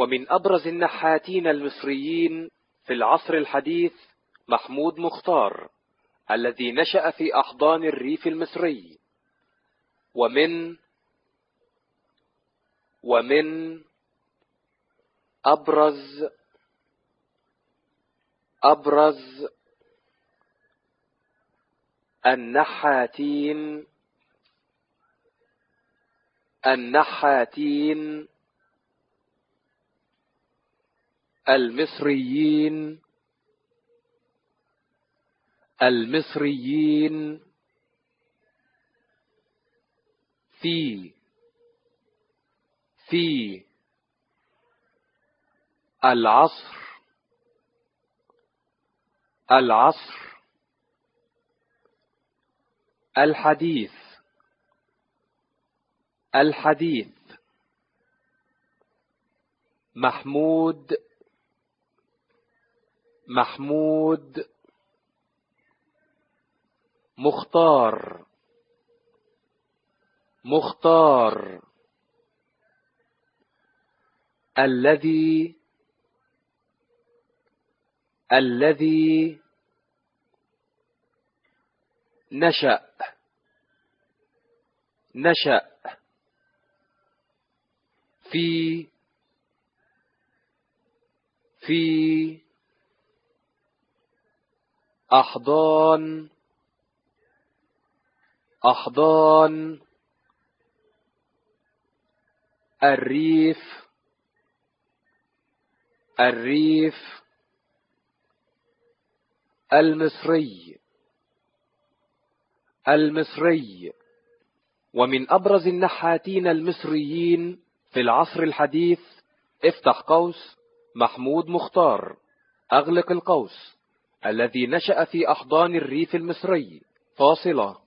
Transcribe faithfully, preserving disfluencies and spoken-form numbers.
ومن أبرز النحاتين المصريين في العصر الحديث محمود مختار، الذي نشأ في أحضان الريف المصري. ومن ومن أبرز أبرز النحاتين النحاتين المصريين المصريين في في العصر العصر الحديث الحديث محمود محمود مختار مختار الذي الذي نشأ نشأ في في أحضان أحضان الريف الريف المصري المصري. ومن أبرز النحاتين المصريين في العصر الحديث افتح قوس محمود مختار أغلق القوس الذي نشأ في أحضان الريف المصري. فاصلة.